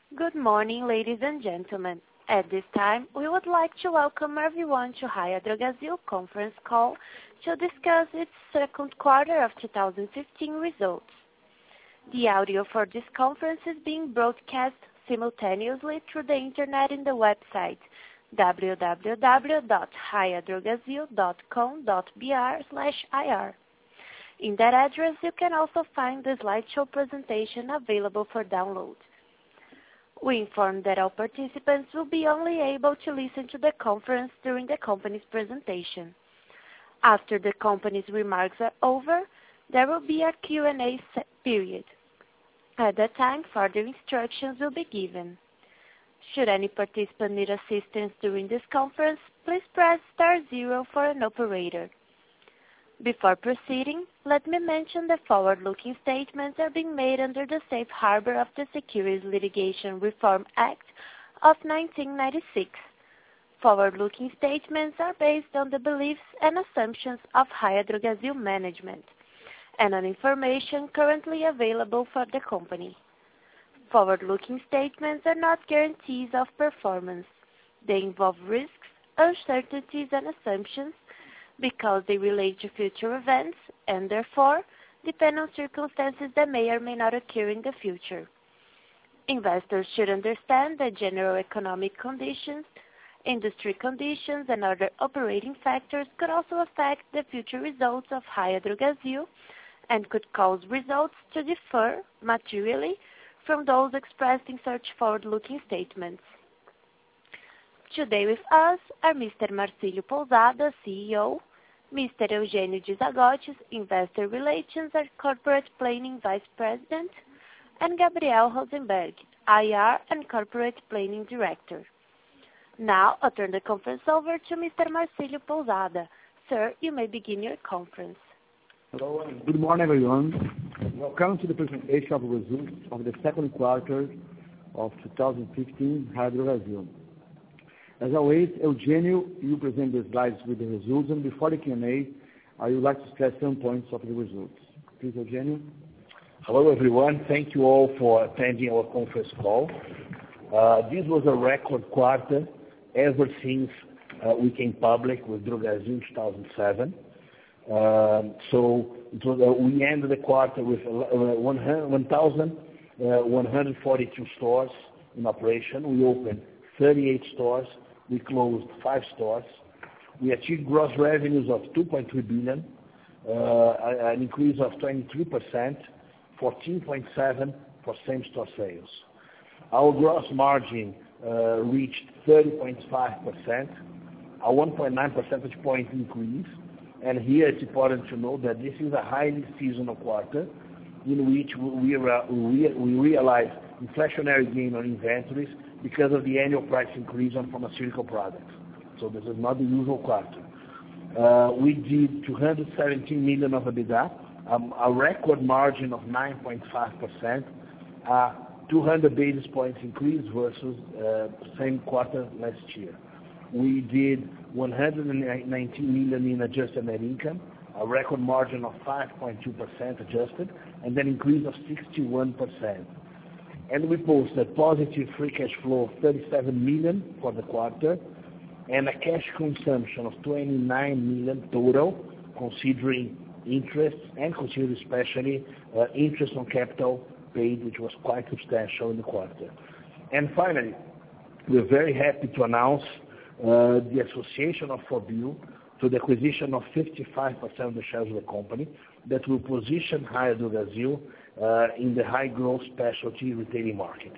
Good morning, ladies and gentlemen. At this time, we would like to welcome everyone to Raia Drogasil conference call to discuss its second quarter of 2015 results. The audio for this conference is being broadcast simultaneously through the internet in the website www.raiadrogasil.com.br/ir. In that address, you can also find the slideshow presentation available for download. We inform that all participants will be only able to listen to the conference during the company's presentation. After the company's remarks are over, there will be a Q&A period. At that time, further instructions will be given. Should any participant need assistance during this conference, please press *0 for an operator. Before proceeding, let me mention that forward-looking statements are being made under the Safe Harbor of the Securities Litigation Reform Act of 1996. Forward-looking statements are based on the beliefs and assumptions of Raia Drogasil management and on information currently available for the company. Forward-looking statements are not guarantees of performance. They involve risks, uncertainties, and assumptions because they relate to future events and therefore depend on circumstances that may or may not occur in the future. Investors should understand that general economic conditions, industry conditions, and other operating factors could also affect the future results of Raia Drogasil and could cause results to differ materially from those expressed in such forward-looking statements. Today with us are Mr. Marcílio Pousada, CEO, Mr. Eugênio de Zagottis, Investor Relations and Corporate Planning Vice President, and Gabriel Rosenberg, IR and Corporate Planning Director. Now, I'll turn the conference over to Mr. Marcílio Pousada. Sir, you may begin your conference. Hello, and good morning, everyone. Welcome to the presentation of results of the second quarter of 2015, Raia Drogasil. As always, Eugênio will present the slides with the results, and before the Q&A, I would like to stress some points of the results. Please, Eugênio. Hello, everyone. Thank you all for attending our conference call. This was a record quarter ever since we came public with Drogasil in 2007. We ended the quarter with 1,142 stores in operation. We opened 38 stores. We closed 5 stores. We achieved gross revenues of 2.3 billion, an increase of 23%, 14.7% for same-store sales. Our gross margin reached 30.5%, a 1.9 percentage point increase. And here it's important to note that this is a highly seasonal quarter in which we realize inflationary gain on inventories because of the annual price increase on pharmaceutical products. So this is not the usual quarter. We did 217 million of EBITDA, a record margin of 9.5%, 200 basis points increase versus same quarter last year. We did 119 million in adjusted net income, a record margin of 5.2% adjusted, and an increase of 61%. And we posted positive free cash flow of 37 million for the quarter, and a cash consumption of 29 million total, considering interest and considering especially interest on capital paid, which was quite substantial in the quarter. And finally, we're very happy to announce the association of 4Bio to the acquisition of 55% of the shares of the company that will position Raia Drogasil in the high-growth specialty retailing market.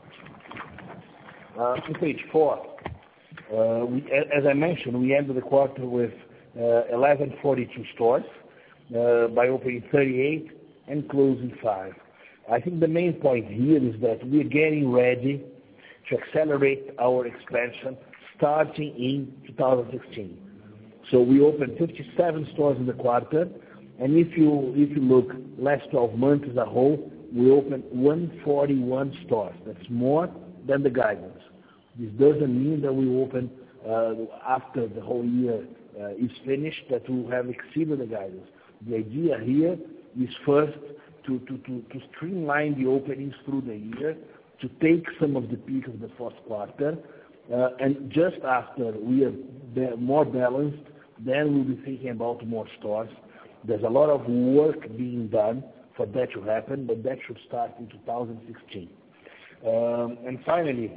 On page 4, as I mentioned, we ended the quarter with 1,142 stores by opening 38 and closing 5. I think the main point here is that we are getting ready to accelerate our expansion starting in 2016. So we opened 57 stores in the quarter, and if you look last 12 months as a whole, we opened 141 stores. That's more than the guidance. This doesn't mean that we open after the whole year is finished that we will have exceeded the guidance. The idea here is first to streamline the openings through the year to take some of the peak of the fourth quarter, and just after we are more balanced, then we'll be thinking about more stores. There's a lot of work being done for that to happen, but that should start in 2016. And finally,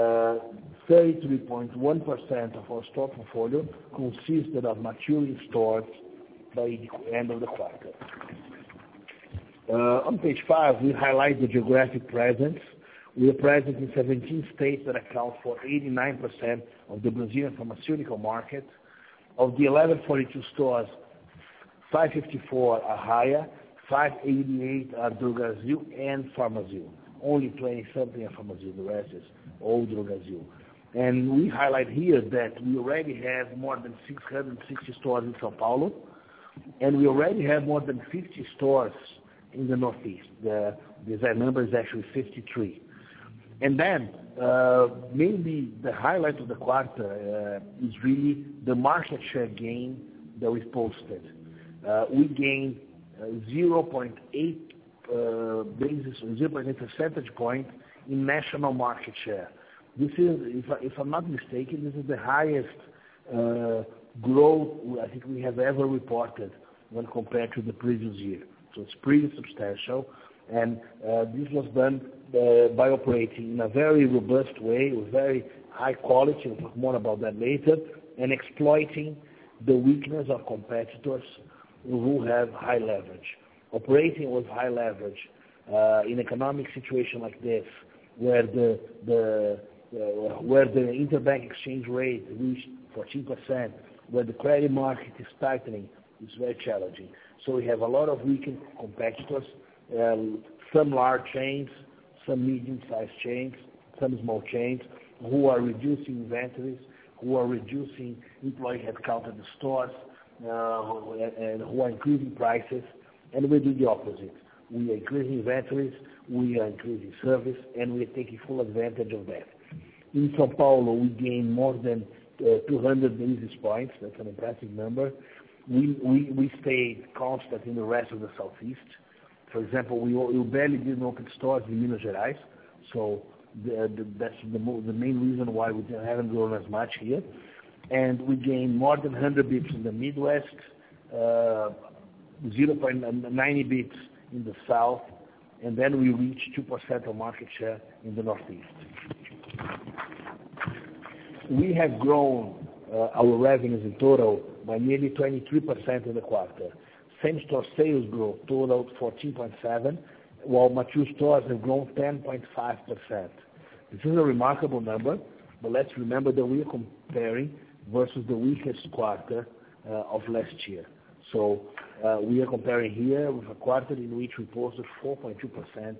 33.1% of our store portfolio consisted of maturing stores by the end of the quarter. On page 5, we highlight the geographic presence. We are present in 17 states that account for 89% of the Brazilian pharmaceutical market. Of the 1142 stores, 554 are Raia, 588 are Drogasil and Pharmazil. Only 20-something are Pharmazil, the rest is all Drogasil. And we highlight here that we already have more than 660 stores in São Paulo, and we already have more than 50 stores in the Northeast. The exact number is actually 53. And then, maybe the highlight of the quarter is really the market share gain that we posted. We gained 0.8 percentage point in national market share. This is, if I'm not mistaken, this is the highest growth I think we have ever reported when compared to the previous year. So it's pretty substantial, and this was done by operating in a very robust way, with very high quality. We'll talk more about that later, and exploiting the weakness of competitors who have high leverage. Operating with high leverage in economic situation like this, where the interbank exchange rate reached 14%, where the credit market is tightening, is very challenging. So we have a lot of weakened competitors, some large chains, some medium-sized chains, some small chains, who are reducing inventories, who are reducing employee headcount at the stores, and who are increasing prices, and we do the opposite. We are increasing inventories, we are increasing service, and we are taking full advantage of that. In São Paulo, we gained more than 200 basis points. That's an impressive number. We stayed constant in the rest of the Southeast. For example, we barely didn't open stores in Minas Gerais, so that's the main reason why we haven't grown as much here. And we gained more than 100 bips in the Midwest, 0.90 bips in the South, and then we reached 2% of market share in the Northeast. We have grown our revenues in total by nearly 23% in the quarter. Same-store sales growth totaled 14.7%, while mature stores have grown 10.5%. This is a remarkable number, but let's remember that we are comparing versus the weakest quarter of last year. So we are comparing here with a quarter in which we posted 4.2%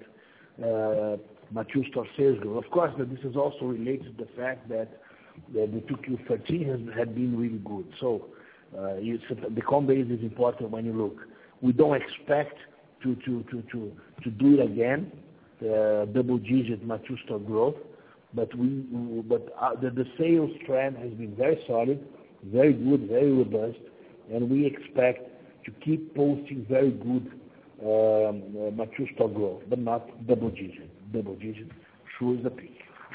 mature store sales growth. Of course, this is also related to the fact that the 2Q13 had been really good. So the comp base is important when you look. We don't expect to do it again, double-digit mature store growth, but the sales trend has been very solid, very good, very robust, and we expect to keep posting very good mature store growth, but not double-digit. Double-digit shows the peak.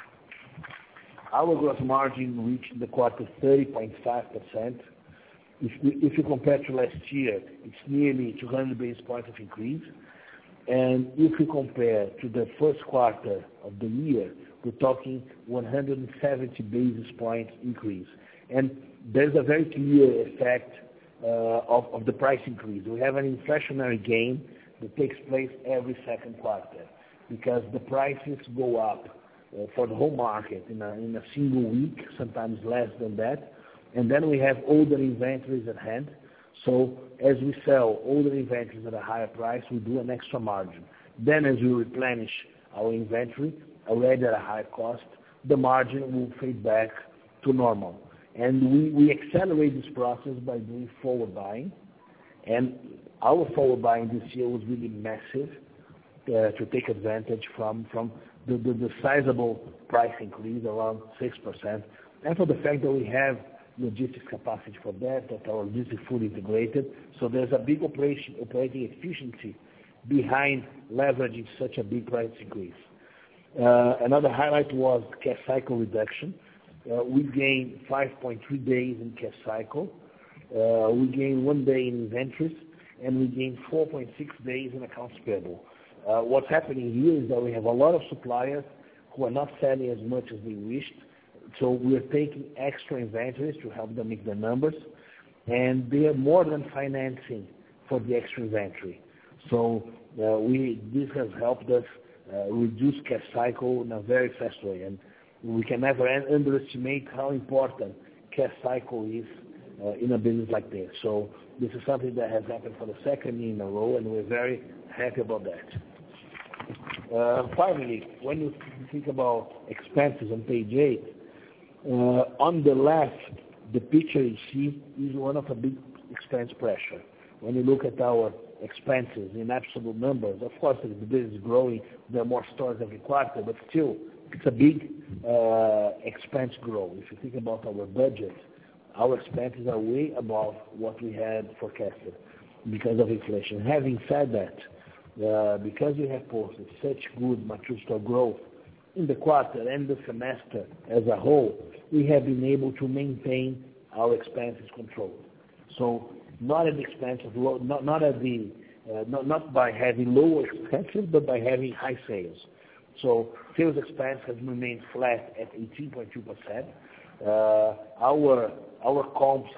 Our gross margin reached in the quarter 30.5%. If you compare to last year, it's nearly 200 basis points of increase. And if you compare to the first quarter of the year, we're talking 170 basis points increase. And there's a very clear effect of the price increase. We have an inflationary gain that takes place every second quarter because the prices go up for the whole market in a single week, sometimes less than that. And then we have older inventories at hand. So as we sell older inventories at a higher price, we do an extra margin. Then as we replenish our inventory, already at a higher cost, the margin will fade back to normal. And we accelerate this process by doing forward buying. And our forward buying this year was really massive to take advantage from the sizable price increase, around 6%. And for the fact that we have logistics capacity for that our logistics fully integrated. So there's a big operating efficiency behind leveraging such a big price increase. Another highlight was cash cycle reduction. We gained 5.3 days in cash cycle. We gained 1 day in inventories, and we gained 4.6 days in accounts payable. What's happening here is that we have a lot of suppliers who are not selling as much as they wished, so we are taking extra inventories to help them make their numbers, and they are more than financing for the extra inventory. So this has helped us reduce cash cycle in a very fast way, and we can never underestimate how important cash cycle is in a business like this. So this is something that has happened for the second year in a row, and we're very happy about that. Finally, when you think about expenses on page 8, on the left, the picture you see is one of a big expense pressure. When you look at our expenses in absolute numbers, of course, the business is growing, there are more stores every quarter, but still, it's a big expense growth. If you think about our budget, our expenses are way above what we had forecasted because of inflation. Having said that, because we have posted such good mature store growth in the quarter and the semester as a whole, we have been able to maintain our expenses controlled. So not at the expense of not by having lower expenses, but by having high sales. So sales expense has remained flat at 18.2%. Our comps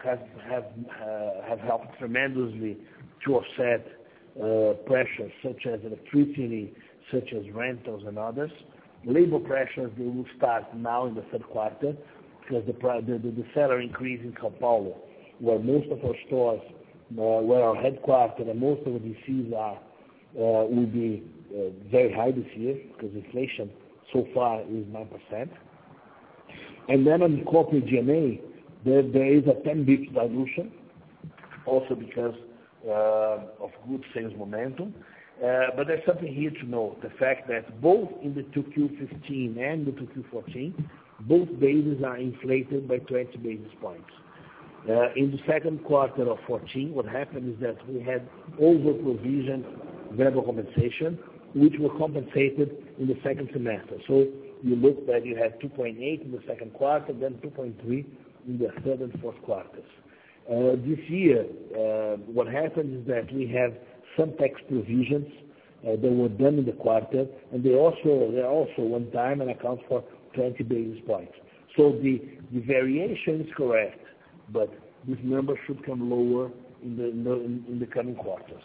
have helped tremendously to offset pressures such as electricity, such as rentals and others. Labor pressures, they will start now in the third quarter because the salary increase in São Paulo, where most of our stores, where our headquarters and most of the DCs are, will be very high this year because inflation so far is 9%. And then on corporate G&A, there is a 10 basis points dilution, also because of good sales momentum. But there's something here to note, the fact that both in the 2Q15 and the 2Q14, both bases are inflated by 20 basis points. In the second quarter of 14, what happened is that we had over-provisioned variable compensation, which were compensated in the second semester. So you look that you had 2.8 in the second quarter, then 2.3 in the third and fourth quarters. This year, what happened is that we have some tax provisions that were done in the quarter, and they're also one time and account for 20 basis points. So the variation is correct, but this number should come lower in the coming quarters.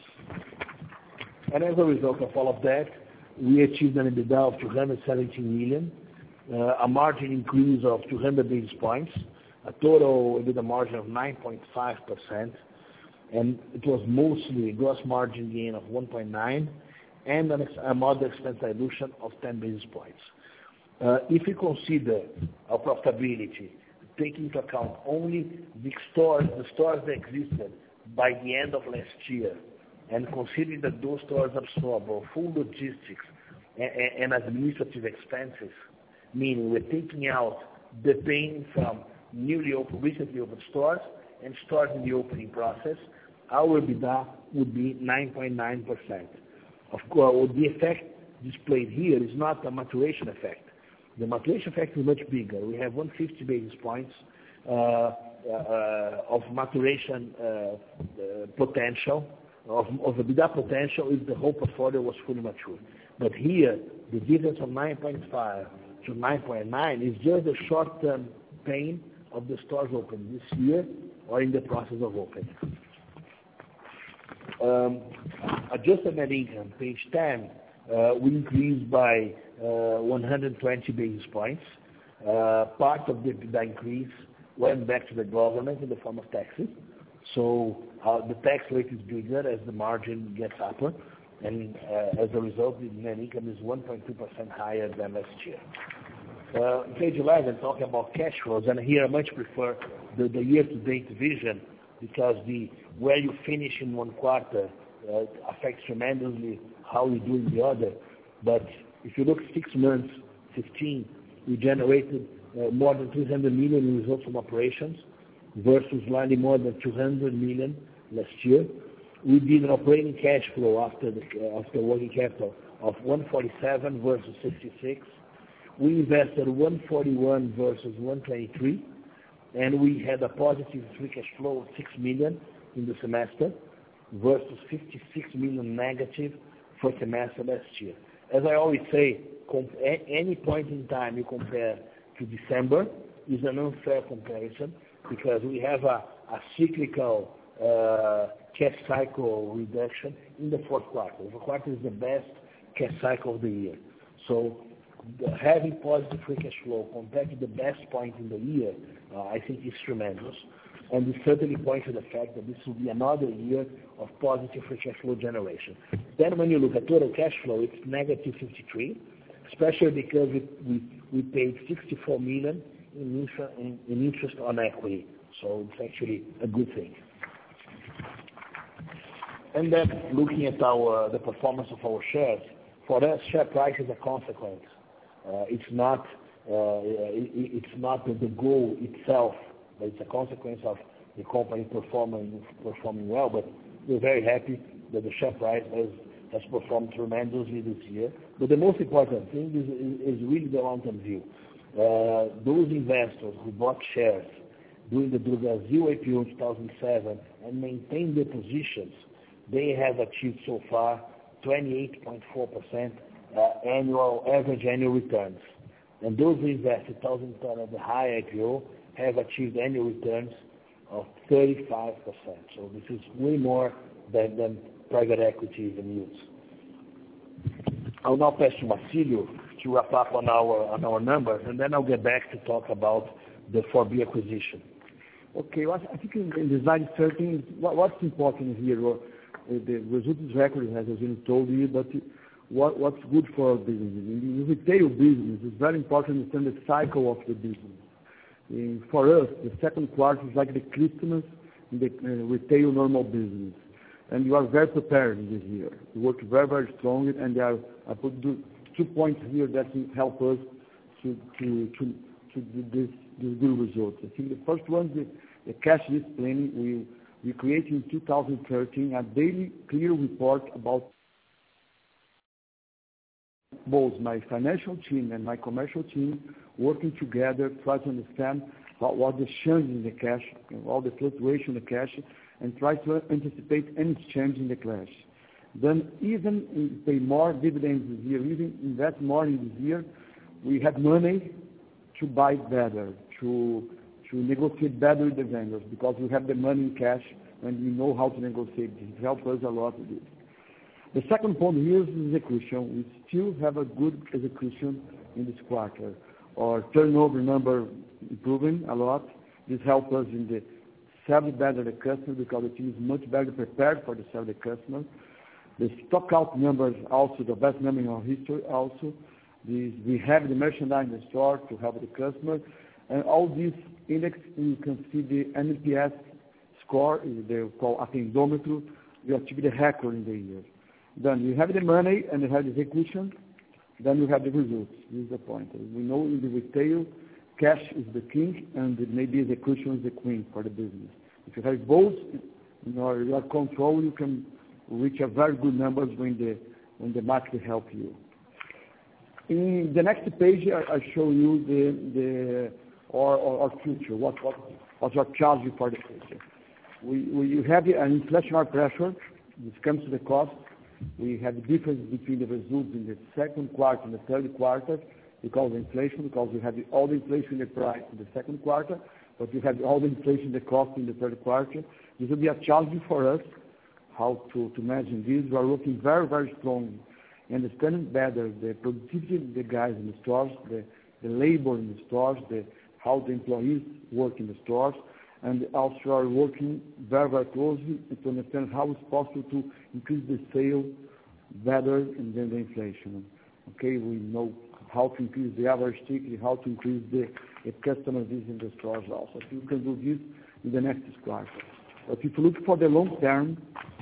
And as a result of all of that, we achieved an EBITDA of 217 million, a margin increase of 200 basis points, a total EBITDA margin of 9.5%, and it was mostly a gross margin gain of 1.9 and a moderate expense dilution of 10 basis points. If you consider our profitability, taking into account only the stores that existed by the end of last year, and considering that those stores absorb our full logistics and administrative expenses, meaning we're taking out the pain from recently opened stores and stores in the opening process, our EBITDA would be 9.9%. Of course, the effect displayed here is not a maturation effect. The maturation effect is much bigger. We have 150 basis points of maturation potential, of EBITDA potential if the whole portfolio was fully mature. But here, the difference from 9.5 to 9.9 is just the short-term pain of the stores open this year or in the process of opening. Adjusted net income, page 10, we increased by 120 basis points. Part of the increase went back to the government in the form of taxes. So the tax rate is bigger as the margin gets upper, and as a result, the net income is 1.2% higher than last year. Page 11, talking about cash flows, and here I much prefer the year-to-date vision because where you finish in one quarter affects tremendously how you do in the other. But if you look 6 months, 15, we generated more than 300 million in results from operations versus slightly more than 200 million last year. We did an operating cash flow after working capital of 147 versus 66. We invested 141 versus 123, and we had a positive free cash flow of 6 million in the semester versus 56 million negative for semester last year. As I always say, any point in time you compare to December is an unfair comparison because we have a cyclical cash cycle reduction in the fourth quarter. The fourth quarter is the best cash cycle of the year. So having positive free cash flow compared to the best point in the year, I think is tremendous. And it certainly points to the fact that this will be another year of positive free cash flow generation. Then when you look at total cash flow, it's negative 53, especially because we paid 64 million in interest on equity. So it's actually a good thing. And then looking at the performance of our shares, for us, share price is a consequence. It's not the goal itself, but it's a consequence of the company performing well. But we're very happy that the share price has performed tremendously this year. But the most important thing is really the long-term view. Those investors who bought shares during the Drogasil IPO in 2007 and maintained their positions, they have achieved so far 28.4% average annual returns. And those who invested 2010 at the high IPO have achieved annual returns of 35%. So this is way more than private equity even yields. I'll now pass to Marcílio to wrap up on our numbers, and then I'll get back to talk about the 4B acquisition. Okay, well, I think in the slide 13, what's important here, the results record has been told you, but what's good for our business. In the retail business, it's very important to understand the cycle of the business. For us, the second quarter is like the Christmas in the retail normal business. And you are very prepared this year. You work very, very strong, and I put 2 points here that will help us to do this good results. I think the first one is the cash list planning. We created in 2013 a daily clear report about both my financial team and my commercial team working together, try to understand what the change in the cash, all the fluctuation in the cash, and try to anticipate any change in the cash. Then even pay more dividends this year, even invest more in this year, we have money to buy better, to negotiate better with the vendors, because we have the money in cash and we know how to negotiate. It helps us a lot with this. The second point here is execution. We still have a good execution in this quarter. Our turnover number improving a lot. This helps us in the serve better the customer because the team is much better prepared for the serve the customer. The stock out numbers also the best number in our history also. We have the merchandise in the store to help the customer. And all these index, you can see the NPS score, they call attendometro. We achieved the record in the year. Then you have the money and you have the execution, then you have the results. This is the point. We know in the retail, cash is the king and maybe execution is the queen for the business. If you have both in your control, you can reach a very good numbers when the market help you. In the next page, I show you our future, what are charges for the future. We have an inflationary pressure. This comes to the cost. We have a difference between the results in the second quarter and the third quarter because of inflation, because we have all the inflation in the price in the second quarter, but you have all the inflation in the cost in the third quarter. This will be a challenge for us, how to manage this. We are working very, very strong in understanding better the productivity of the guys in the stores, the labor in the stores, how the employees work in the stores, and also are working very, very closely to understand how it's possible to increase the sale better than the inflation. Okay, we know how to increase the average ticket, how to increase the customer visits in the stores also. So you can do this in the next quarter. But if you look for the long term,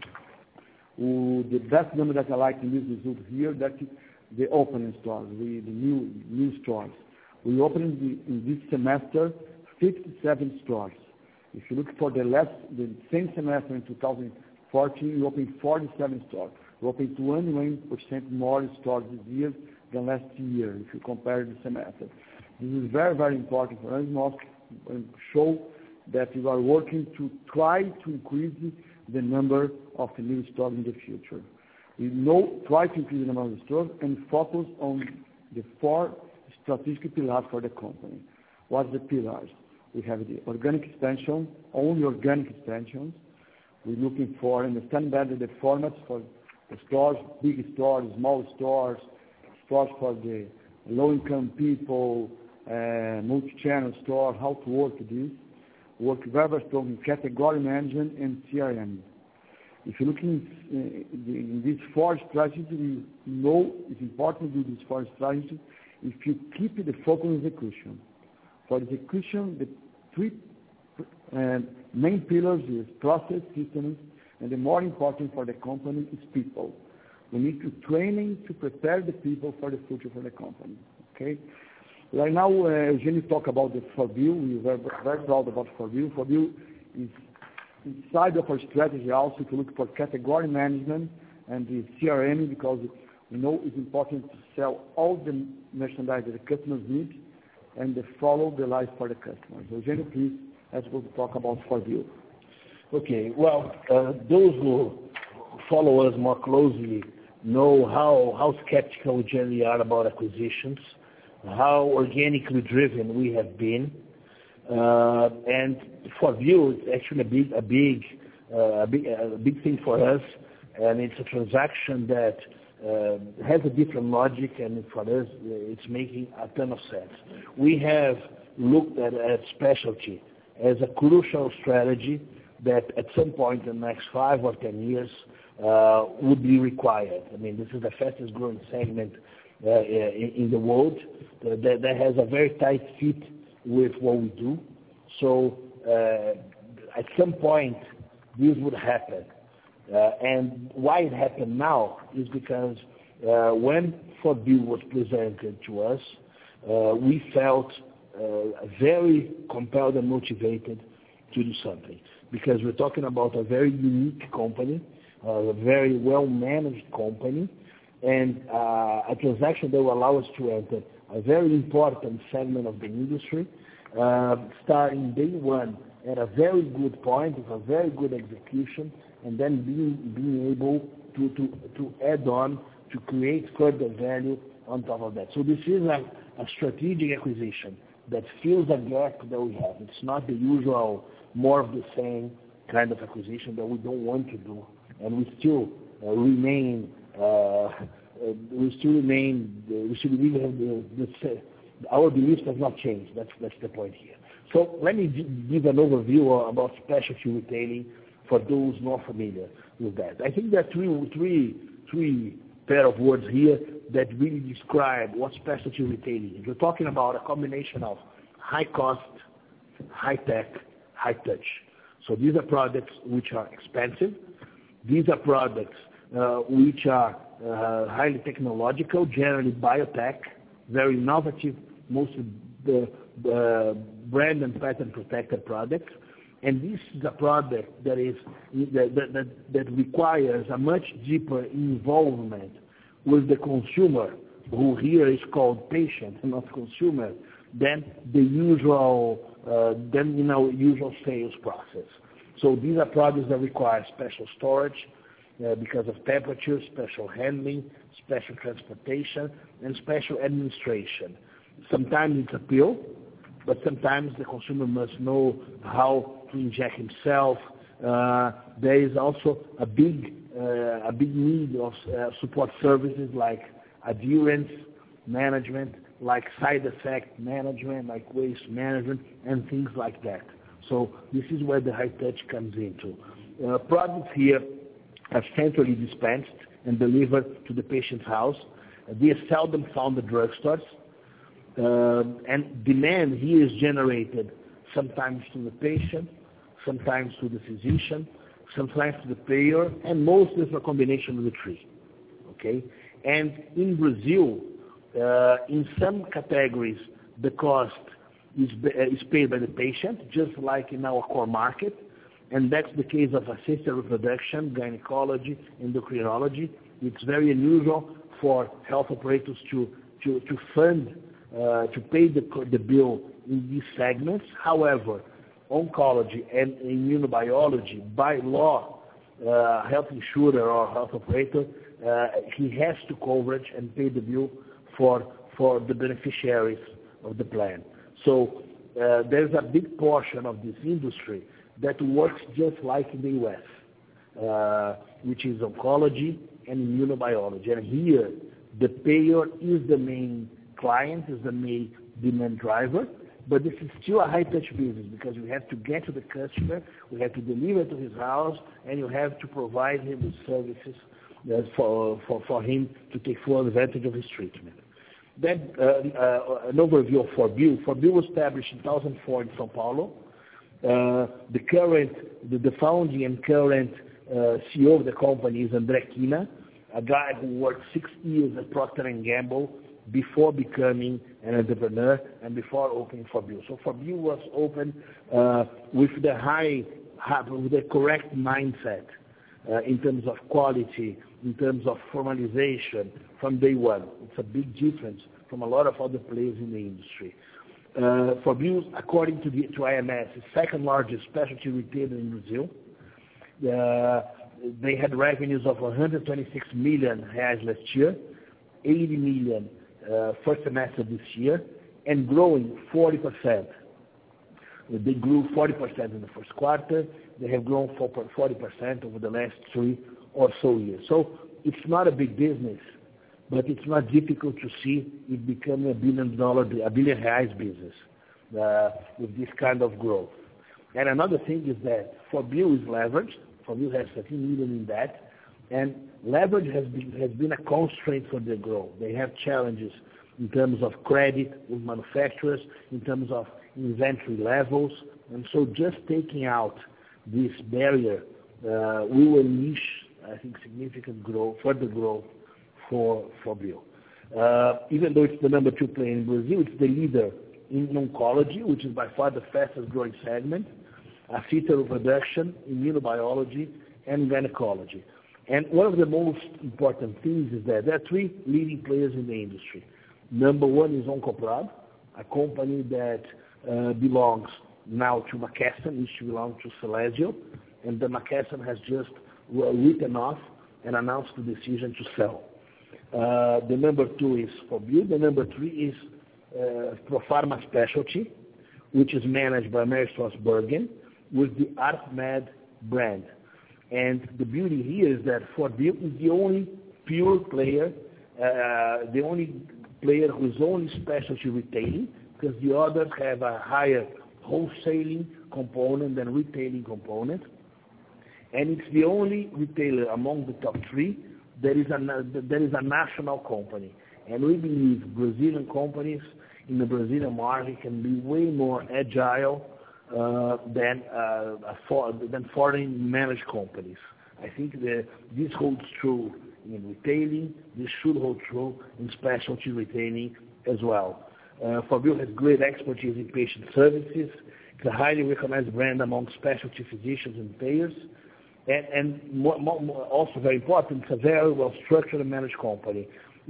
the best number that I like in this result here, that is the opening stores, the new stores. We opened in this semester 57 stores. If you look for the same semester in 2014, we opened 47 stores. We opened 21% more stores this year than last year if you compare the semester. This is very, very important for us, not show that we are working to try to increase the number of the new stores in the future. We try to increase the number of stores and focus on the 4 strategic pillars for the company. What's the pillars? We have the organic expansion, only organic expansions. We're looking for understand better the formats for the stores, big stores, small stores, stores for the low-income people, multi-channel store, how to work with this. Work very strong in category management and CRM. If you look in these 4 strategies, we know it's important to do these 4 strategies if you keep the focus on execution. For execution, the 3 main pillars is process, systems, and the more important for the company is people. We need to training to prepare the people for the future for the company. Okay. Right now, Eugênio talk about the Forville. We are very proud about Forville. Forville is inside of our strategy also to look for category management and the CRM because we know it's important to sell all the merchandise that the customers need and follow the life for the customers. Eugênio, please, let's go to talk about Forville. Okay, well, those who follow us more closely know how skeptical we generally are about acquisitions, how organically driven we have been, and Forville is actually a big thing for us, and it's a transaction that has a different logic, and for us, it's making a ton of sense. We have looked at specialty as a crucial strategy that at some point in the next 5 or 10 years would be required. I mean, this is the fastest growing segment in the world that has a very tight fit with what we do. So at some point, this would happen. And why it happened now is because when Forville was presented to us, we felt very compelled and motivated to do something. Because we're talking about a very unique company, a very well-managed company, and a transaction that will allow us to enter a very important segment of the industry, starting day one at a very good point, with a very good execution, and then being able to add on to create further value on top of that. So this is a strategic acquisition that fills a gap that we have. It's not the usual more of the same kind of acquisition that we don't want to do, and we still believe our beliefs have not changed. That's the point here. So let me give an overview about specialty retailing for those not familiar with that. I think there are three pair of words here that really describe what specialty retailing is. We're talking about a combination of high cost, high tech, high touch. So these are products which are expensive. These are products which are highly technological, generally biotech, very innovative, most of the brand and patent protected products. And this is a product that requires a much deeper involvement with the consumer, who here is called patient and not consumer, than the usual sales process. So these are products that require special storage because of temperature, special handling, special transportation, and special administration. Sometimes it's a pill, but sometimes the consumer must know how to inject himself. There is also a big need of support services like adherence management, like side effect management, like waste management, and things like that. So this is where the high touch comes into. Products here are centrally dispensed and delivered to the patient's house. They are seldom found at drugstores. And demand here is generated sometimes to the patient, sometimes to the physician, sometimes to the payer, and mostly it's a combination of the three. Okay? And in Brazil, in some categories, the cost is paid by the patient, just like in our core market, and that's the case of assisted reproduction, gynecology, endocrinology. It's very unusual for health operators to fund, to pay the bill in these segments. However, oncology and immunobiology, by law, health insurer or health operator, he has to coverage and pay the bill for the beneficiaries of the plan. So there's a big portion of this industry that works just like in the U.S., which is oncology and immunobiology. And here, the payer is the main client, is the main demand driver, but this is still a high-touch business because you have to get to the customer, we have to deliver to his house, and you have to provide him with services for him to take full advantage of his treatment. Then an overview of Forbil. Forbil was established in 2004 in São Paulo. The founding and current CEO of the company is André Quina, a guy who worked 6 years at Procter & Gamble before becoming an entrepreneur and before opening Forbil. So Forbil was opened with the correct mindset in terms of quality, in terms of formalization from day one. It's a big difference from a lot of other players in the industry. Forbil, according to IMS, is second largest specialty retailer in Brazil. They had revenues of 126 million reais last year, 80 million first semester this year, and growing 40%. They grew 40% in the first quarter. They have grown 40% over the last 3 or so years. So it's not a big business, but it's not difficult to see it becoming a billion reais business with this kind of growth. And another thing is that Forbil is leveraged. Forbil has 13 million in debt, and leverage has been a constraint for their growth. They have challenges in terms of credit with manufacturers, in terms of inventory levels, and so just taking out this barrier we will unleash, I think, significant growth, further growth for Forbil. Even though it's the number 2 player in Brazil, it's the leader in oncology, which is by far the fastest growing segment, fetal reproduction, immunobiology, and gynecology. And one of the most important things is that there are 3 leading players in the industry. Number 1 is Oncoprod, a company that belongs now to McKesson, used to belong to Celesio, and the McKesson has just written off and announced the decision to sell. The number 2 is Forbil. The number 3 is Profarma Specialty, which is managed by AmerisourceBergen with the ArtMed brand. And the beauty here is that Forbil is the only pure player, the only player who is only specialty retailing, because the others have a higher wholesaling component than retailing component. And it's the only retailer among the top 3 that is a national company. And we believe Brazilian companies in the Brazilian market can be way more agile than foreign managed companies. I think this holds true in retailing. This should hold true in specialty retailing as well. Forbil has great expertise in patient services. It's a highly recognized brand among specialty physicians and payers. And also very important, it's a very well-structured and managed company.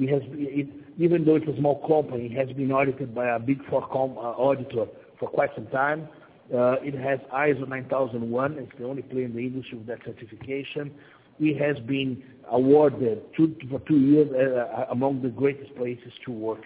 Even though it's a small company, it has been audited by a Big 4 auditor for quite some time. It has ISO 9001. It's the only player in the industry with that certification. It has been awarded for 2 years among the greatest places to work.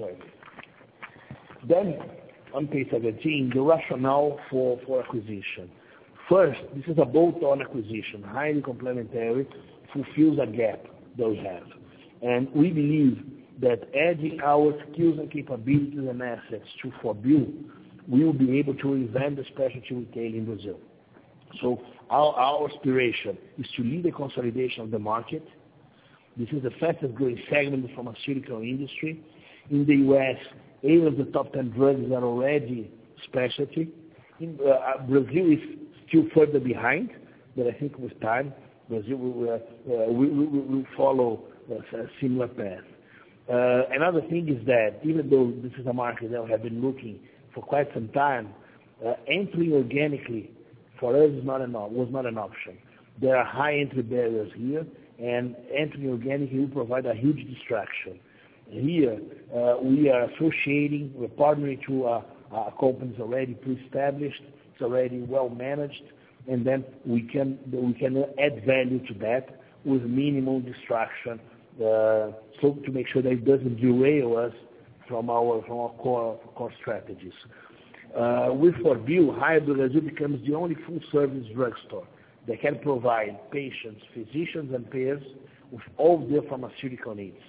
Then, on page 17, the rationale for acquisition. First, this is a bolt-on acquisition, highly complementary, fulfills a gap that we have. And we believe that adding our skills and capabilities and assets to Forbil, we will be able to reinvent the specialty retail in Brazil. So our aspiration is to lead the consolidation of the market. This is the fastest growing segment of the pharmaceutical industry. In the U.S., 8 of the top 10 drugs are already specialty. Brazil is still further behind, but I think with time, Brazil will follow a similar path. Another thing is that even though this is a market that we have been looking for quite some time, entering organically for us was not an option. There are high entry barriers here, and entering organic will provide a huge distraction. Here, we are associating, we're partnering to a company that's already pre-established, it's already well managed, and then we can add value to that with minimal distraction, so to make sure that it doesn't derail us from our core strategies. With Forbil, Raia Drogasil becomes the only full-service drugstore that can provide patients, physicians, and payers with all their pharmaceutical needs.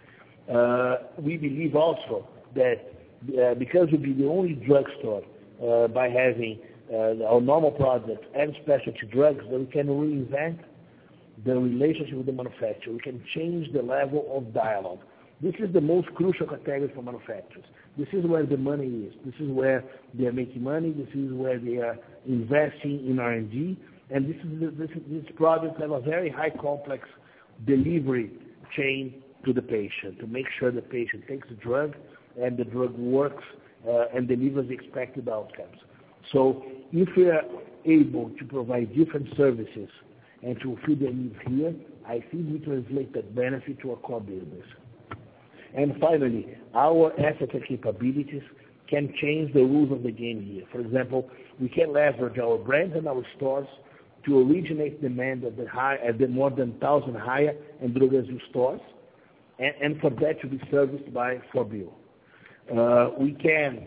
We believe also that because we'll be the only drugstore by having our normal products and specialty drugs, that we can reinvent the relationship with the manufacturer. We can change the level of dialogue. This is the most crucial category for manufacturers. This is where the money is. This is where they are making money. This is where they are investing in R&D. And these products have a very high complex delivery chain to the patient to make sure the patient takes the drug and the drug works and delivers the expected outcomes. So if we are able to provide different services and to fulfill their needs here, I think we translate that benefit to our core business. And finally, our assets and capabilities can change the rules of the game here. For example, we can leverage our brands and our stores to originate demand at the more than 1,000 Raia and Drogasil stores, and for that to be serviced by Forbil. We can,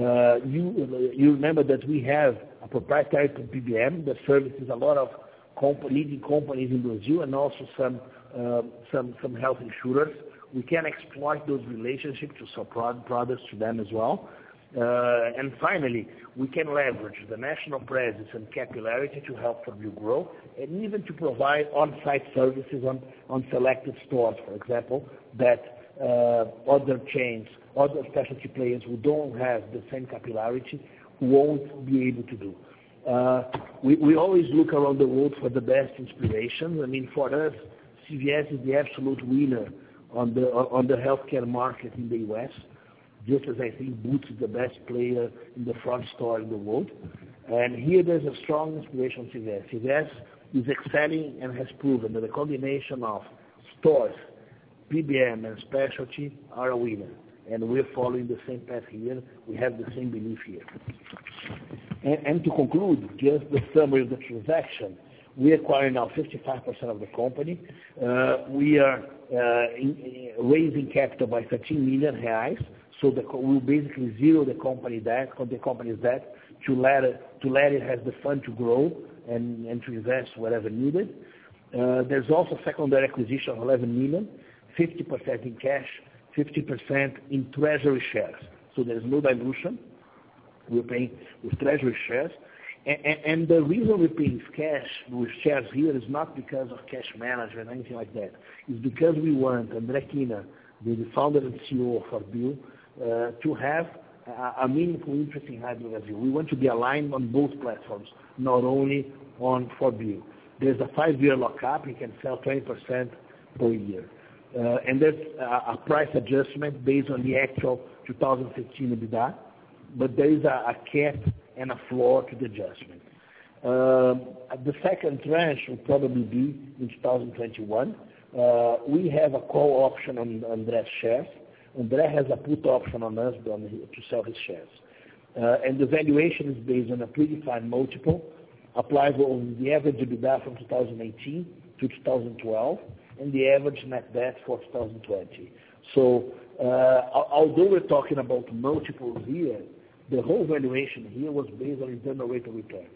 you remember that we have a proprietary PBM that services a lot of leading companies in Brazil and also some health insurers. We can exploit those relationships to sell products to them as well. And finally, we can leverage the national presence and capillarity to help Forbil grow, and even to provide on-site services on selected stores, for example, that other chains, other specialty players who don't have the same capillarity won't be able to do. We always look around the world for the best inspiration. I mean, for us, CVS is the absolute winner on the healthcare market in the U.S., just as I think Boots is the best player in the front store in the world. And here there's a strong inspiration on CVS. CVS is excelling and has proven that the combination of stores, PBM, and specialty are a winner. And we're following the same path here. We have the same belief here. And to conclude, just the summary of the transaction, we acquire now 55% of the company. We are raising capital by 13 million reais, so we'll basically zero the company's debt to let it have the fund to grow and to invest whatever needed. There's also secondary acquisition of 11 million, 50% in cash, 50% in treasury shares. So there's no dilution. We're paying with treasury shares. And the reason we're paying cash with shares here is not because of cash management or anything like that. It's because we want André Kina, the founder and CEO of Forbil, to have a meaningful interest in Raia Drogasil. We want to be aligned on both platforms, not only on Forbil. There's a 5-year lockup. You can sell 20% per year. And there's a price adjustment based on the actual 2015 EBITDA, but there is a cap and a floor to the adjustment. The second tranche will probably be in 2021. We have a call option on André's shares. André has a put option on us to sell his shares. And the valuation is based on a predefined multiple, applied on the average EBITDA from 2018 to 2012, and the average net debt for 2020. So although we're talking about multiples here, the whole valuation here was based on internal rate of returns.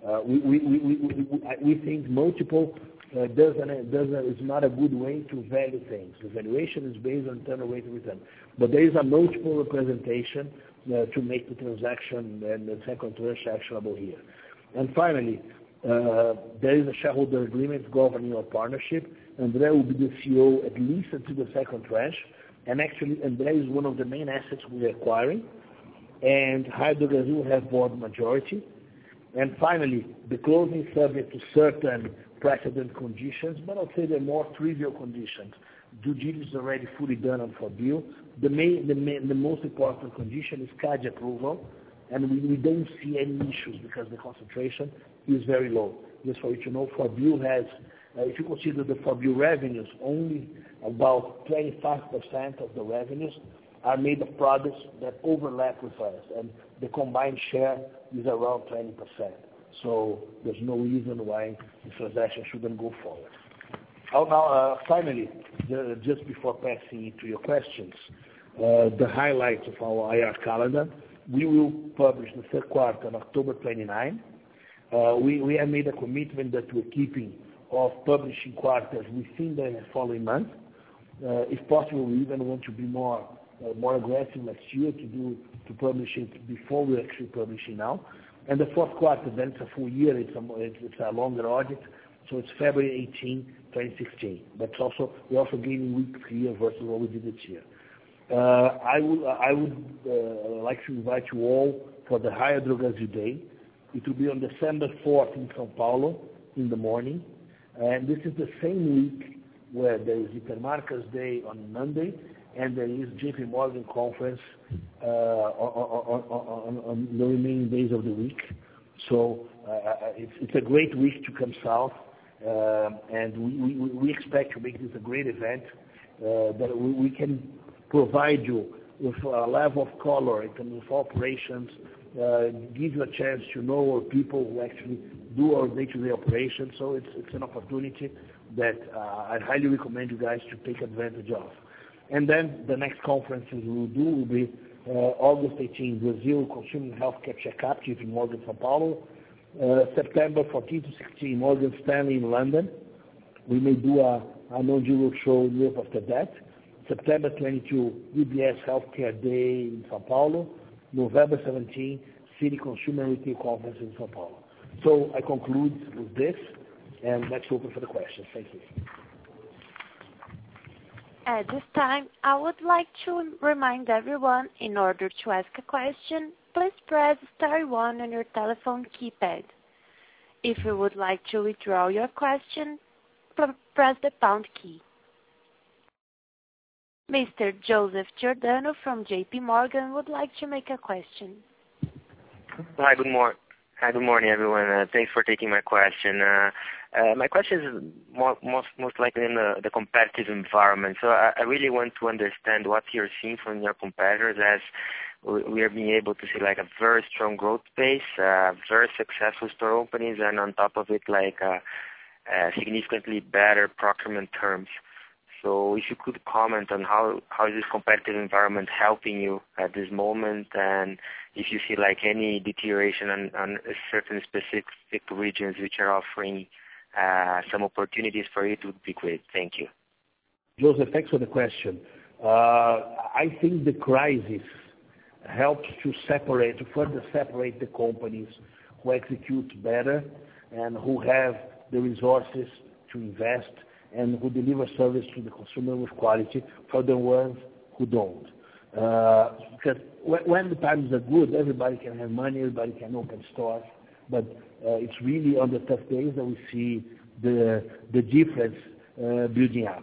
We think multiple is not a good way to value things. The valuation is based on internal rate of return. But there is a multiple representation to make the transaction and the second tranche actionable here. And finally, there is a shareholder agreement governing our partnership. André will be the CEO at least until the second tranche. And actually, André is one of the main assets we're acquiring. And Raia Drogasil will have board majority. And finally, the closing is subject to certain precedent conditions, but I'll say they're more trivial conditions. Due diligence is already fully done on Forbil. The most important condition is CADE approval, and we don't see any issues because the concentration is very low. Just for you to know, Forbil has If you consider the 4B revenues, only about 25% of the revenues are made of products that overlap with us, and the combined share is around 20%. So there's no reason why the transaction shouldn't go forward. Finally, just before passing to your questions, the highlights of our IR calendar. We will publish the third quarter on October 29. We have made a commitment that we're keeping of publishing quarters within the following month. If possible, we even want to be more aggressive next year to publish it before we're actually publishing now. And the fourth quarter, then it's a full year, it's a longer audit, so it's February 18, 2016. But we're also gaining weeks here versus what we did this year. I would like to invite you all for the Raia Drogasil Day. It will be on December 4th in São Paulo in the morning. And this is the same week where there is Hipermarcas Day on Monday, and there is JP Morgan conference on the remaining days of the week. So it's a great week to come south, and we expect to make this a great event that we can provide you with a level of color in terms of operations, give you a chance to know our people who actually do our day-to-day operations. So it's an opportunity that I highly recommend you guys to take advantage of. And then the next conferences we will do will be August 18, Brazil Consumer Healthcare Checkup, JP Morgan, São Paulo. September 14 to 16, Morgan Stanley in London. We may do a non-Euro show in Europe after that. September 22, UBS Healthcare Day in São Paulo. November 17, City Consumer Retail Conference in São Paulo. So I conclude with this, and let's open for the questions. Thank you. At this time, I would like to remind everyone, in order to ask a question, please press star 1 on your telephone keypad. If you would like to withdraw your question, press the pound key. Mr. Joseph Giordano from JP Morgan would like to make a question. Hi, good morning, everyone. Thanks for taking my question. My question is most likely in the competitive environment. So I really want to understand what you're seeing from your competitors, as we are being able to see like a very strong growth pace, very successful store openings, and on top of it, like significantly better procurement terms. So if you could comment on how is this competitive environment helping you at this moment, and if you see like any deterioration on certain specific regions which are offering some opportunities for you, it would be great. Thank you. Joseph, thanks for the question. I think the crisis helps to further separate the companies who execute better and who have the resources to invest and who deliver service to the consumer with quality for the ones who don't. Because when the times are good, everybody can have money, everybody can open stores, but it's really on the tough days that we see the difference building up.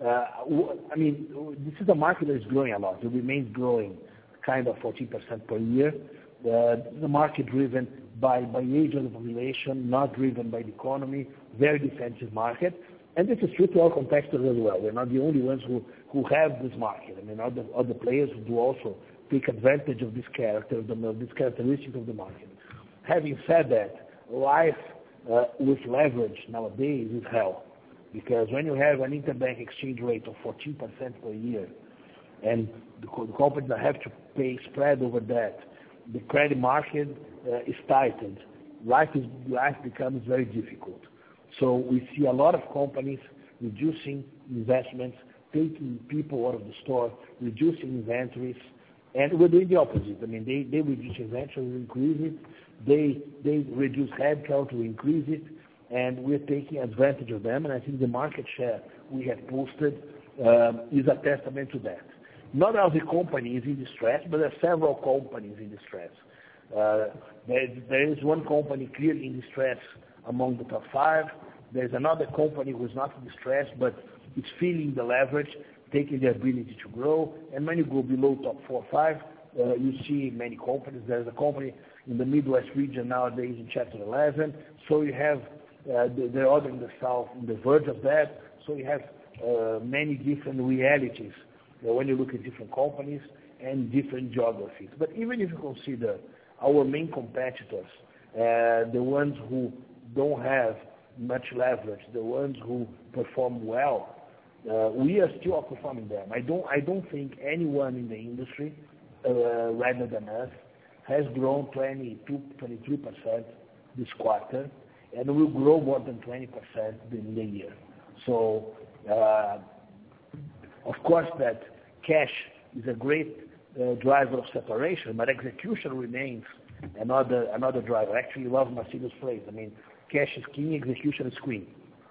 I mean, this is a market that is growing a lot. It remains growing kind of 14% per year. The market driven by age of the population, not driven by the economy, very defensive market. And this is true to our competitors as well. We're not the only ones who have this market. I mean, other players do also take advantage of this characteristic of the market. Having said that, life with leverage nowadays is hell. Because when you have an interbank exchange rate of 14% per year, and the companies that have to pay spread over that, the credit market is tightened. Life becomes very difficult. So we see a lot of companies reducing investments, taking people out of the store, reducing inventories, and we're doing the opposite. I mean, they reduce inventory, we increase it. They reduce headcount, we increase it, and we're taking advantage of them. And I think the market share we have posted is a testament to that. Not every company is in distress, but there are several companies in distress. There is one company clearly in distress among the top 5. There's another company who is not in distress, but it's feeling the leverage, taking the ability to grow. And when you go below top 4 or 5, you see many companies. There's a company in the Midwest region nowadays in Chapter 11. So you have the other in the south, on the verge of that. So you have many different realities when you look at different companies and different geographies. But even if you consider our main competitors, the ones who don't have much leverage, the ones who perform well, we are still outperforming them. I don't think anyone in the industry, rather than us, has grown 22-23% this quarter, and will grow more than 20% in the year. So, of course, that cash is a great driver of separation, but execution remains another driver. Actually, love Marcílio's phrase. I mean, cash is king, execution is queen.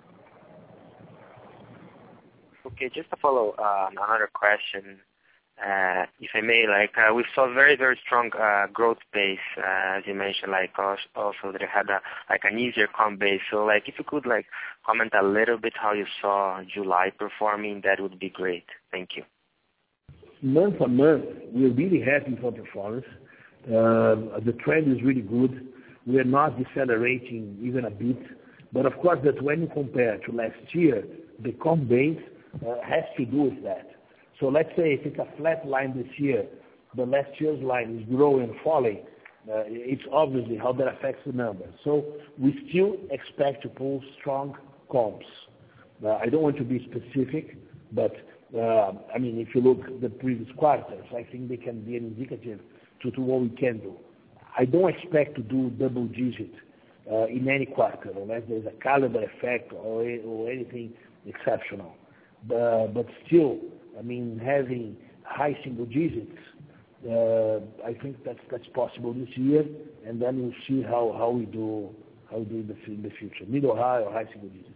Okay, just to follow another question, if I may, we saw very, very strong growth base, as you mentioned, also they had an easier comp base. So, if you could, comment a little bit how you saw July performing, that would be great. Thank you. Month on month, we're really happy with our performance. The trend is really good. We are not decelerating even a bit. But of course, that when you compare to last year, the comp base has to do with that. So let's say if it's a flat line this year, the last year's line is growing and falling, it's obviously how that affects the numbers. So we still expect to pull strong comps. I don't want to be specific, but if you look at the previous quarters, I think they can be indicative to what we can do. I don't expect to do double digit in any quarter unless there's a calendar effect or anything exceptional. But still, having high single digits, I think that's possible this year, and then we'll see how we do in the future, middle high or high single digits.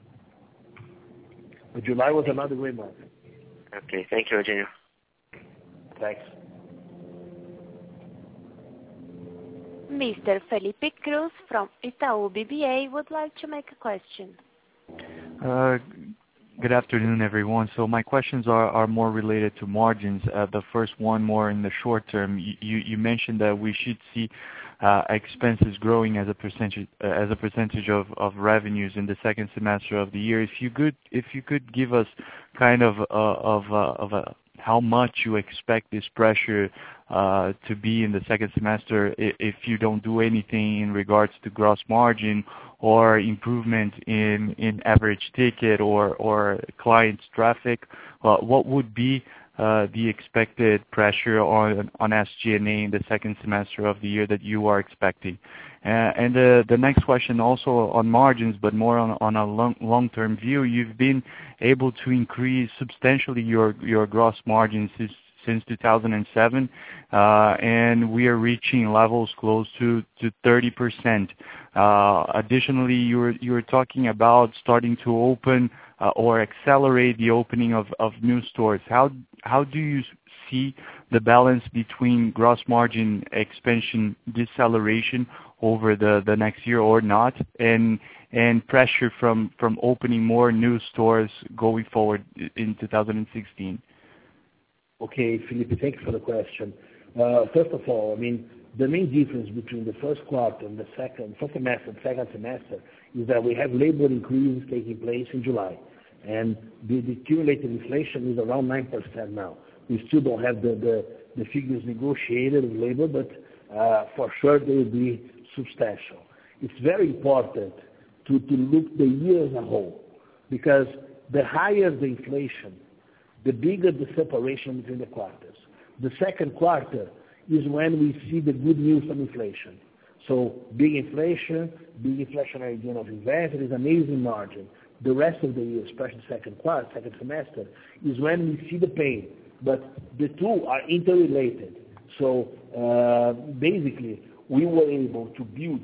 But July was another great month. Okay, thank you, Eugenio. Thanks. Mr. Felipe Cruz from Itaú BBA would like to make a question. Good afternoon, everyone. So my questions are more related to margins. The first one more in the short term. You mentioned that we should see expenses growing as a percentage of revenues in the second semester of the year. If you could give us kind of how much you expect this pressure to be in the second semester if you don't do anything in regards to gross margin or improvement in average ticket or clients traffic, what would be the expected pressure on SG&A in the second semester of the year that you are expecting? And the next question also on margins, but more on a long-term view. You've been able to increase substantially your gross margins since 2007, and we are reaching levels close to 30%. Additionally, you were talking about starting to open or accelerate the opening of new stores. How do you see the balance between gross margin expansion deceleration over the next year or not, and pressure from opening more new stores going forward in 2016? Okay, Felipe, thank you for the question. First of all, the main difference between the first quarter and the second semester is that we have labor increases taking place in July. And the accumulated inflation is around 9% now. We still don't have the figures negotiated with labor, but for sure they will be substantial. It's very important to look the year as a whole, because the higher the inflation, the bigger the separation between the quarters. The second quarter is when we see the good news from inflation. So big inflation, big inflationary gain of inventory is amazing margin. The rest of the year, especially second semester, is when we see the pain. But the two are interrelated. So basically, we were able to build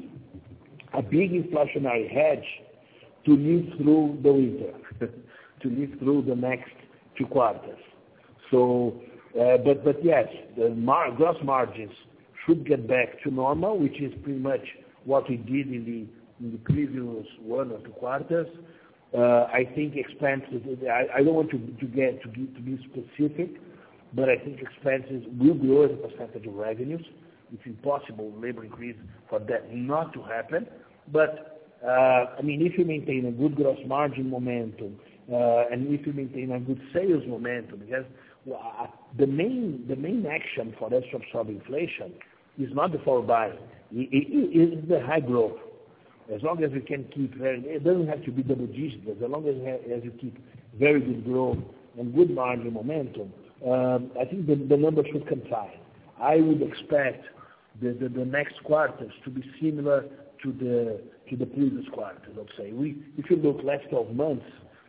a big inflationary hedge to live through the winter, to live through the next 2 quarters. So, but yes, the gross margins should get back to normal, which is pretty much what we did in the previous 1 or 2 quarters. I think expenses. I don't want to be specific, but I think expenses will grow as a percentage of revenues. It's impossible labor increase for that not to happen. But If you maintain a good gross margin momentum, and if you maintain a good sales momentum, because the main action for us to absorb inflation is not the forward buying, it is the high growth. As long as we can keep it doesn't have to be double digits, but as long as you keep very good growth and good margin momentum, I think the numbers should come fine. I would expect the next quarters to be similar to the previous quarters, let's say. If you look last 12 months,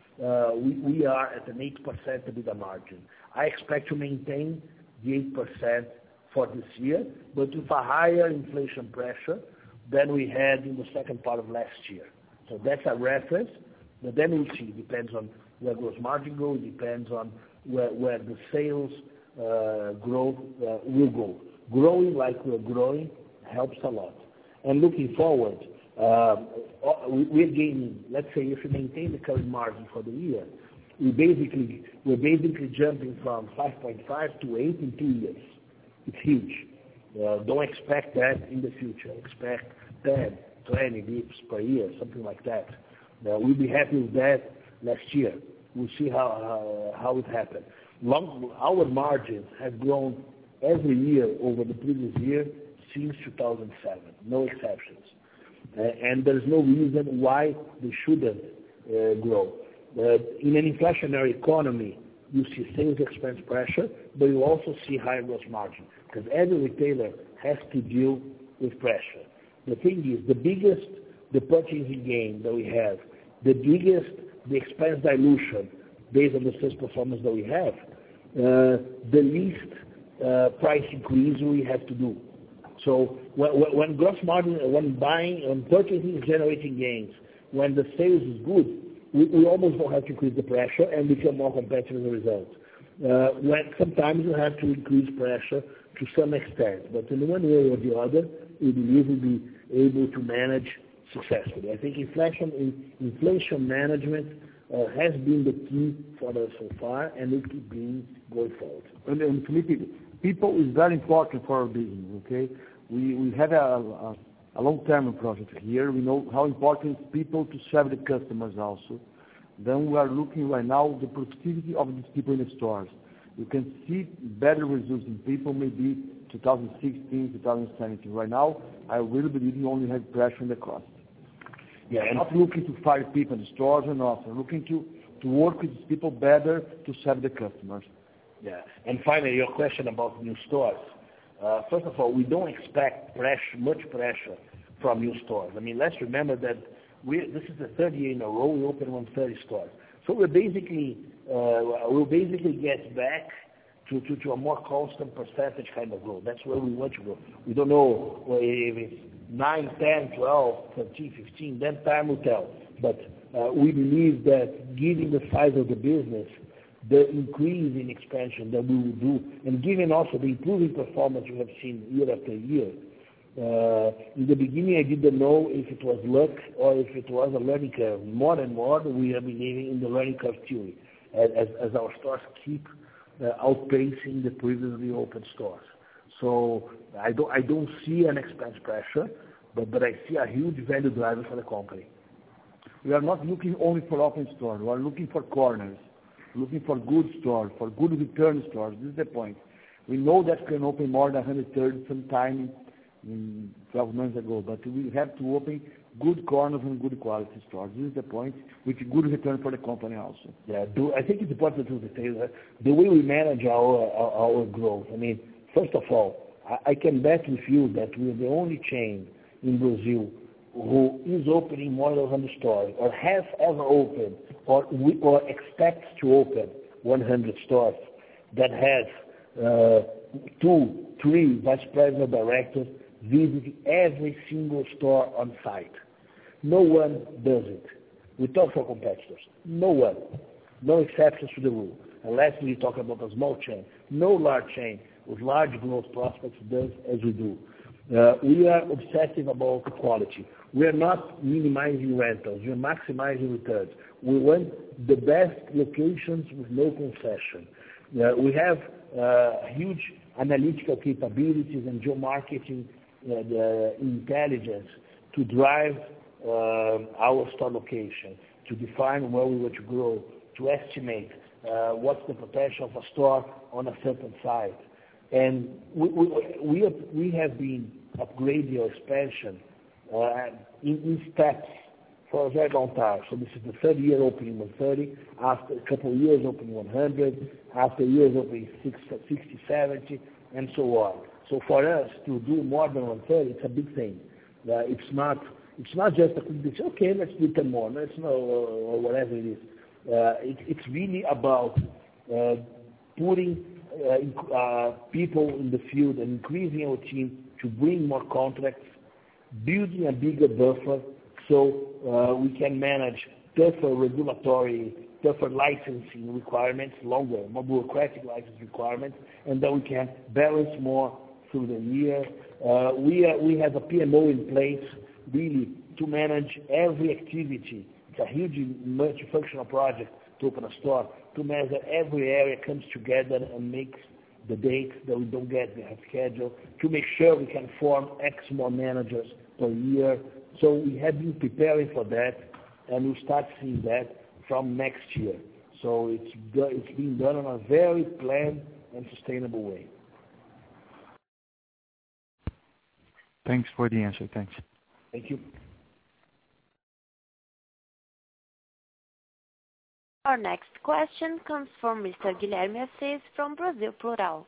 we are at an 8% EBITDA margin. I expect to maintain the 8% for this year, but with a higher inflation pressure than we had in the second part of last year. So that's a reference, but then we'll see. It depends on where gross margin goes, depends on where the sales growth will go. Growing like we're growing helps a lot. And looking forward, we're gaining, let's say if we maintain the current margin for the year, we're basically jumping from 5.5 to 8 in 2 years. It's huge. Don't expect that in the future. Expect 10, 20 bips per year, something like that. We'll be happy with that next year. We'll see how it happens. Our margins have grown every year over the previous year since 2007, no exceptions. And there's no reason why they shouldn't grow. In an inflationary economy, you see sales expense pressure, but you also see higher gross margin, because every retailer has to deal with pressure. The thing is, the purchasing gain that we have, the expense dilution based on the sales performance that we have, the least price increase we have to do. So when gross margin, when purchasing is generating gains, when the sales is good, we almost don't have to increase the pressure and become more competitive as a result. When sometimes you have to increase pressure to some extent, but in one way or the other, we believe we'll be able to manage successfully. I think inflation management has been the key for us so far, and will keep being going forward. And Felipe, people is very important for our business, okay? We have a long-term project here. We know how important it's people to serve the customers also. Then we are looking right now the productivity of these people in the stores. You can see better results in people maybe 2016, 2017. Right now, I really believe you only have pressure on the cost. Yeah, and not looking to fire people in the stores and also looking to work with these people better to serve the customers. Yeah, and finally, your question about new stores. First of all, we don't expect much pressure from new stores. I mean, let's remember that this is the third year in a row we open 130 stores. So we'll basically get back to a more constant percentage kind of growth. That's where we want to go. We don't know if it's 9, 10, 12, 13, 15, then time will tell. But we believe that given the size of the business, the increase in expansion that we will do, and given also the improving performance we have seen year after year, in the beginning I didn't know if it was luck or if it was a learning curve. More and more we are believing in the learning curve theory, as our stores keep outpacing the previously opened stores. So I don't see an expense pressure, but I see a huge value driver for the company. We are not looking only for open stores. We are looking for corners, looking for good stores, for good return stores. This is the point. We know that we can open more than 130 sometime in 12 months ago, but we have to open good corners and good quality stores. This is the point, with good return for the company also. Yeah, I think it's important to say that the way we manage our growth. I mean, first of all, I can bet with you that we're the only chain in Brazil who is opening more than 100 stores, or has ever opened, or expects to open 100 stores, that has 2, 3 vice president directors visiting every single store on site. No one does it. We talk for competitors. No one. No exceptions to the rule. Unless we talk about a small chain. No large chain with large growth prospects does as we do. We are obsessive about quality. We are not minimizing rentals. We are maximizing returns. We want the best locations with no concession. We have huge analytical capabilities and geomarketing intelligence to drive our store location, to define where we want to grow, to estimate what's the potential of a store on a certain site. And we have been upgrading our expansion in steps for a very long time. So this is the third year opening 130, after a couple of years opening 100, after years opening 60, 70, and so on. So for us to do more than 130, it's a big thing. It's not just a quick decision, okay, let's do 10 more, let's know, or whatever it is. It's really about putting people in the field and increasing our team to bring more contracts, building a bigger buffer so we can manage tougher regulatory, tougher licensing requirements, longer, more bureaucratic license requirements, and then we can balance more through the year. We have a PMO in place really to manage every activity. It's a huge multifunctional project to open a store, to manage that every area comes together and makes the dates that we don't get behind schedule, to make sure we can form X more managers per year. So we have been preparing for that, and we'll start seeing that from next year. So it's being done in a very planned and sustainable way. Thanks for the answer. Thanks. Thank you. Our next question comes from Mr. Guilherme Assis from Brasil Plural.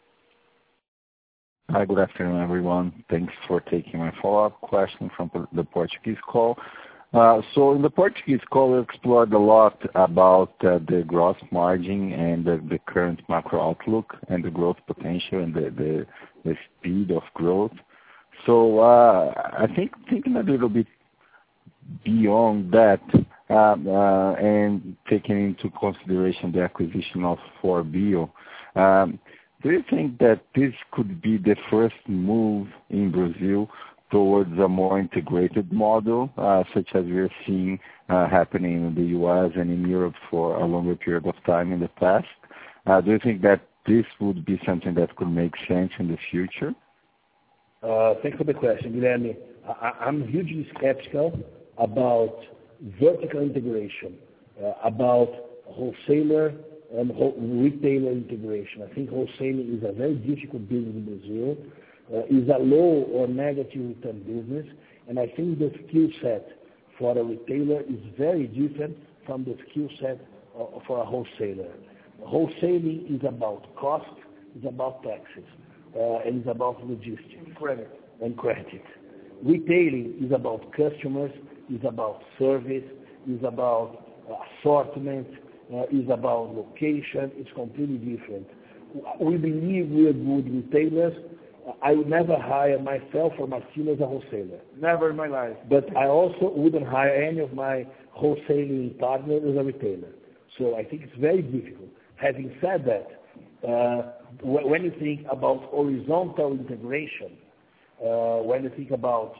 Hi, good afternoon, everyone. Thanks for taking my follow-up question from the Portuguese call. So in the Portuguese call, we explored a lot about the gross margin and the current macro outlook and the growth potential and the speed of growth. So I think thinking a little bit beyond that and taking into consideration the acquisition of 4Bio, do you think that this could be the first move in Brazil towards a more integrated model, such as we're seeing happening in the U.S. and in Europe for a longer period of time in the past? Do you think that this would be something that could make sense in the future? Thanks for the question, Guilherme. I'm hugely skeptical about vertical integration, about wholesaler and retailer integration. I think wholesaling is a very difficult business in Brazil. Is a low or negative return business, and I think the skill set for a retailer is very different from the skill set for a wholesaler. Wholesaling is about cost, is about taxes, and is about logistics. And credit. Retailing is about customers, is about service, is about assortment, is about location. It's completely different. We believe we are good retailers. I would never hire myself or my team as a wholesaler. Never in my life. But I also wouldn't hire any of my wholesaling partners as a retailer. So I think it's very difficult. Having said that, when you think about horizontal integration, when you think about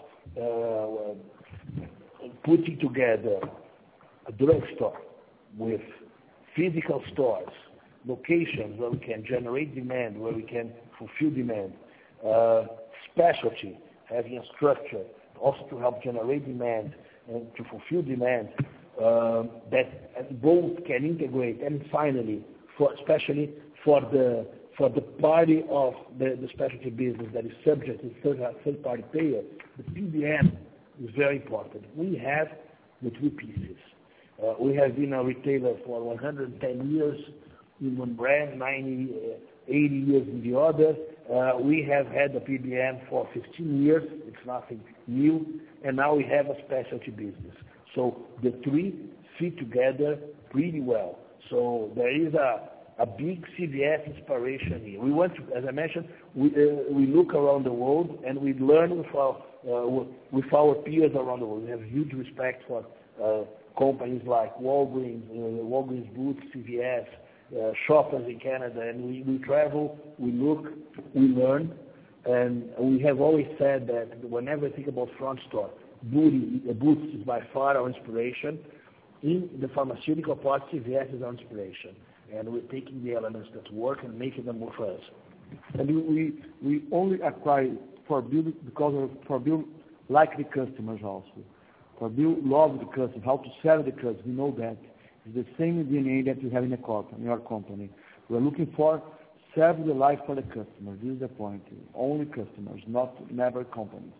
putting together a drugstore with physical stores, locations where we can generate demand, where we can fulfill demand, specialty, having a structure also to help generate demand and to fulfill demand, that both can integrate, and finally, especially for the party of the specialty business that is subject to third-party payer, the PBM is very important. We have the three pieces. We have been a retailer for 110 years in one brand, 80 years in the other. We have had the PBM for 15 years. It's nothing new. And now we have a specialty business. So the three fit together pretty well. So there is a big CVS inspiration here. We want to, as I mentioned, we look around the world and we learn with our peers around the world. We have huge respect for companies like Walgreens Boots, CVS, Shoppers in Canada, and we travel, we look, we learn, and we have always said that whenever I think about front store, Boots is by far our inspiration. In the pharmaceutical part, CVS is our inspiration, and we're taking the elements that work and making them work for us. And we only acquire 4Bio because of 4Bio like the customers also. For build love with the customer, how to sell the customer, we know that. It's the same DNA that you have in your company. We're looking for serve the life for the customer. This is the point. Only customers, never companies.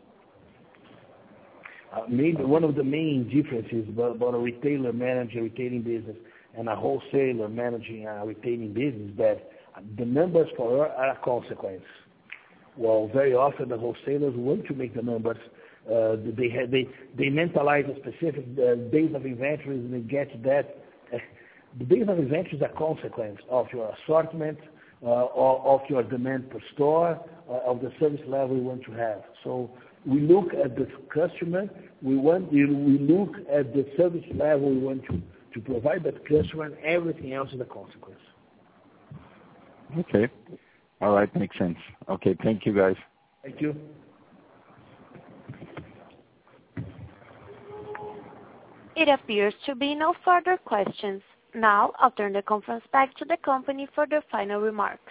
Maybe one of the main differences about a retailer managing a retailing business and a wholesaler managing a retailing business is that the numbers for her are a consequence. Well, very often the wholesalers want to make the numbers. They mentalize a specific days of inventories and they get to that. The days of inventory is a consequence of your assortment, of your demand per store, of the service level you want to have. So we look at the customer, we look at the service level we want to provide that customer, and everything else is a consequence. Okay. All right, makes sense. Okay, thank you guys. Thank you. It appears to be no further questions. Now, I'll turn the conference back to the company for the final remarks.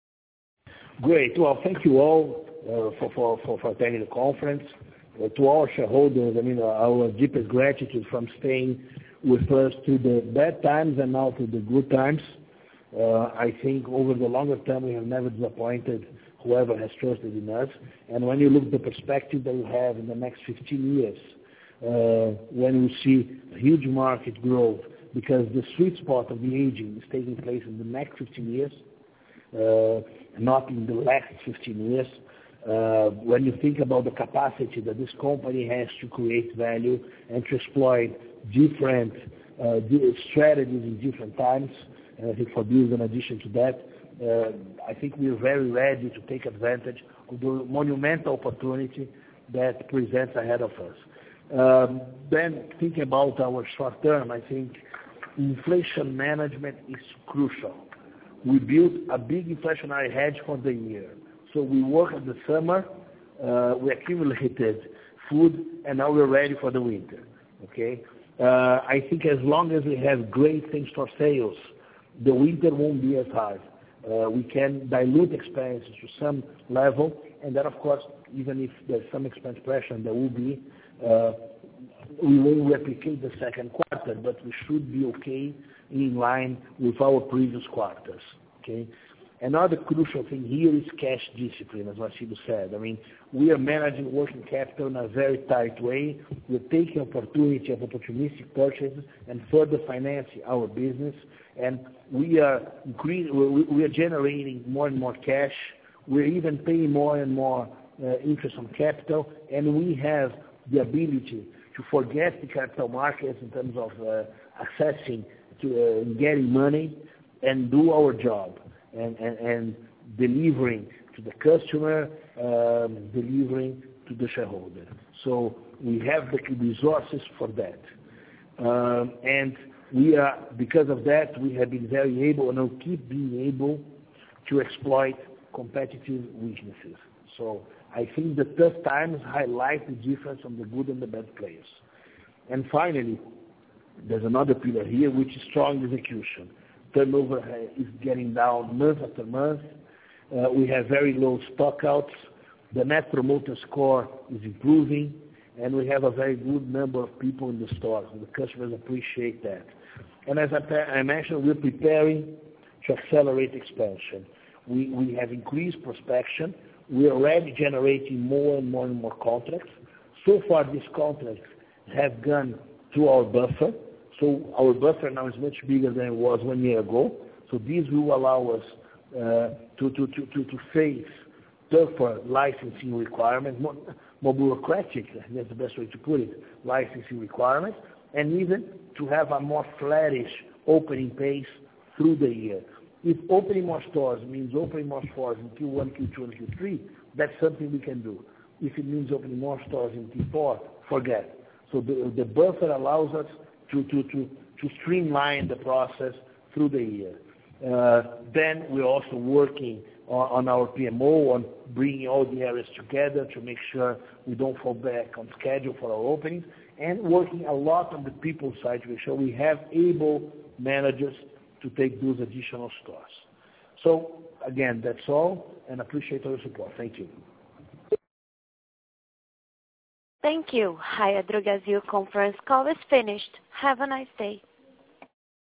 Great. Well, thank you all for attending the conference. To all shareholders, our deepest gratitude from staying with us through the bad times and now through the good times. I think over the longer term, we have never disappointed whoever has trusted in us. And when you look at the perspective that we have in the next 15 years, when we see huge market growth, because the sweet spot of the aging is taking place in the next 15 years, not in the last 15 years. When you think about the capacity that this company has to create value and to exploit different strategies in different times, and I think Fabio is in addition to that, I think we are very ready to take advantage of the monumental opportunity that presents ahead of us. Then thinking about our short term, I think inflation management is crucial. We built a big inflationary hedge for the year. So we worked in the summer, we accumulated food, and now we're ready for the winter. Okay? I think as long as we have great same-store sales, the winter won't be as hard. We can dilute expenses to some level, and then of course, even if there's some expense pressure, and there will be, we won't replicate the second quarter, but we should be okay in line with our previous quarters. Okay? Another crucial thing here is cash discipline, as Marcelo said. We are managing working capital in a very tight way. We're taking opportunity of opportunistic purchases and further financing our business. And we are generating more and more cash. We're even paying more and more interest on capital, and we have the ability to forget the capital markets in terms of accessing to getting money and do our job and delivering to the customer, delivering to the shareholder. So we have the resources for that. And we are, because of that, we have been very able and will keep being able to exploit competitive weaknesses. So I think the tough times highlight the difference from the good and the bad players. And finally, there's another pillar here, which is strong execution. Turnover is getting down month after month. We have very low stockouts. The Net Promoter Score is improving, and we have a very good number of people in the stores, and the customers appreciate that. And as I mentioned, we're preparing to accelerate expansion. We have increased prospection. We are already generating more and more contracts. So far, these contracts have gone to our buffer. So our buffer now is much bigger than it was 1 year ago. So this will allow us to face tougher licensing requirements, more bureaucratic, that's the best way to put it, licensing requirements, and even to have a more flattish opening pace through the year. If opening more stores means opening more stores in Q1, Q2, and Q3, that's something we can do. If it means opening more stores in Q4, forget. So the buffer allows us to streamline the process through the year. Then we're also working on our PMO, on bringing all the areas together to make sure we don't fall back on schedule for our openings, and working a lot on the people side to make sure we have able managers to take those additional stores. So again, that's all, and appreciate all your support. Thank you. Thank you. Raia Drogasil conference call is finished. Have a nice day.